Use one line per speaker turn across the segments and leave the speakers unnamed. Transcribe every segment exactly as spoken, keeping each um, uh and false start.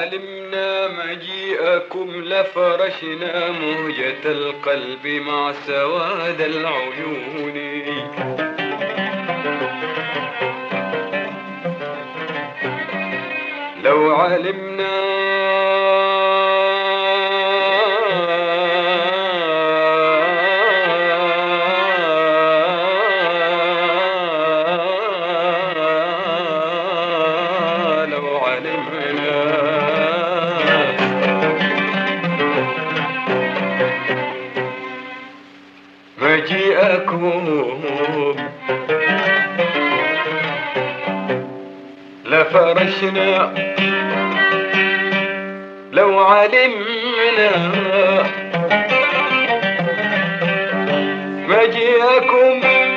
علمنا مجيئكم لفرشنا مهجة القلب مع سواد العيون. لو علمنا لو علمنا مجيئكم لفرشنا، لو علمنا مجيئكم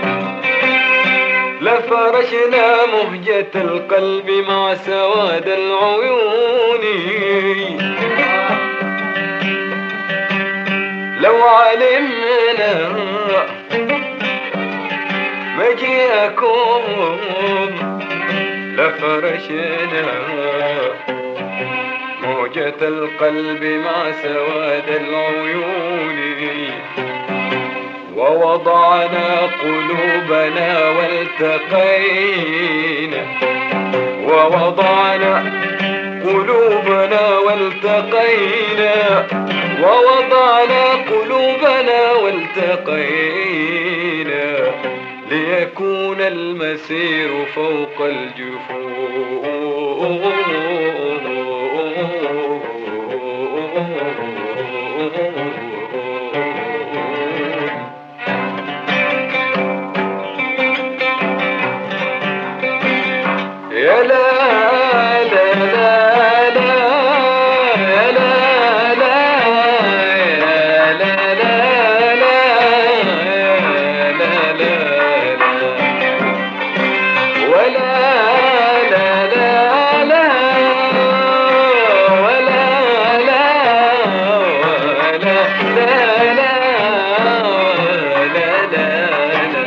لفرشنا مهجة القلب مع سواد العيون. لو علمنا مجيئكم لفرشنا موجة القلب مع سواد العيون، ووضعنا قلوبنا والتقينا، ووضعنا قلوبنا والتقينا، ووضعنا قلوبنا والتقينا، ليكون المسير فوق الجفون. يا لا لا لا لا يا لا لا يا لا لا لا يا لا لا ولا لا لا لا ولا لا ولا لا لا ولا لا لا.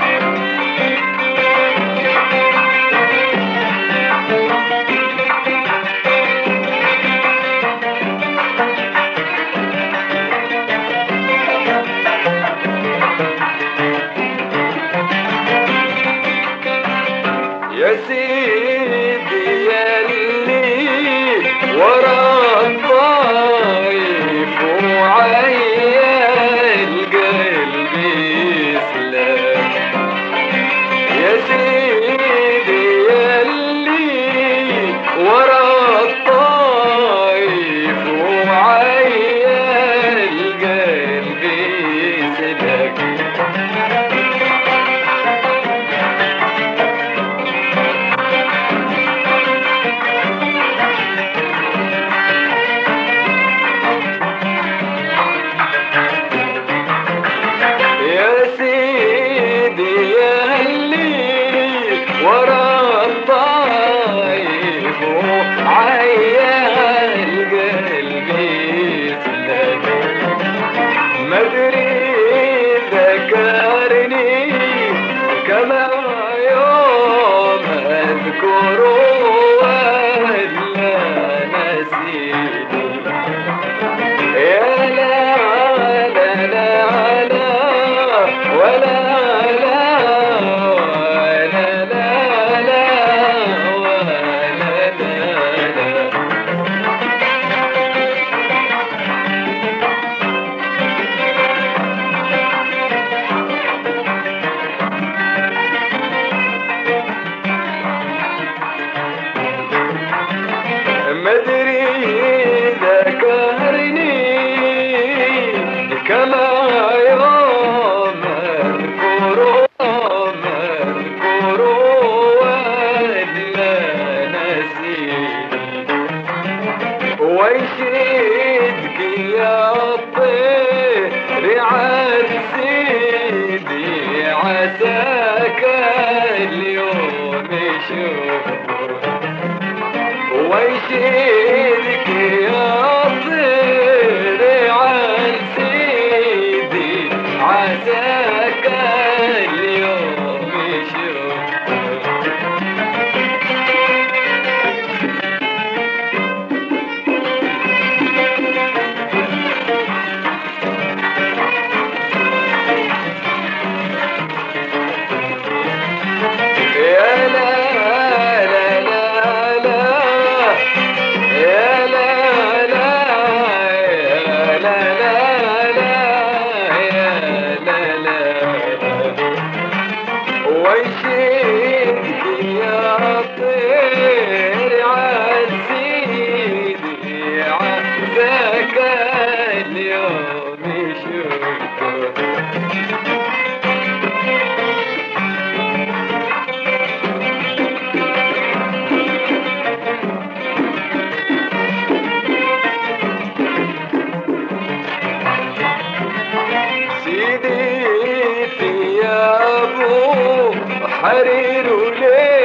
يا سيدي ياللي ورا الطايف وعيال قلبي يسلم، يا سيدي ياللي ورا الطايف وعيال قلبي يسلم. ورا الطايف وعيال قلبي يسلم، مدري ذكرني كما يوم اذكره ولا نسيني. يا لا لا لا لا ولا مدري ذكرني كما يوم اذكره اذكره ولا نسيني. ويشدك يا الطير عن سيدي عساك اليوم يشوفك، ويشيلك يا طير عن سيدي عساك اليوم يشوفك. سيدي ثيابه حرير وليل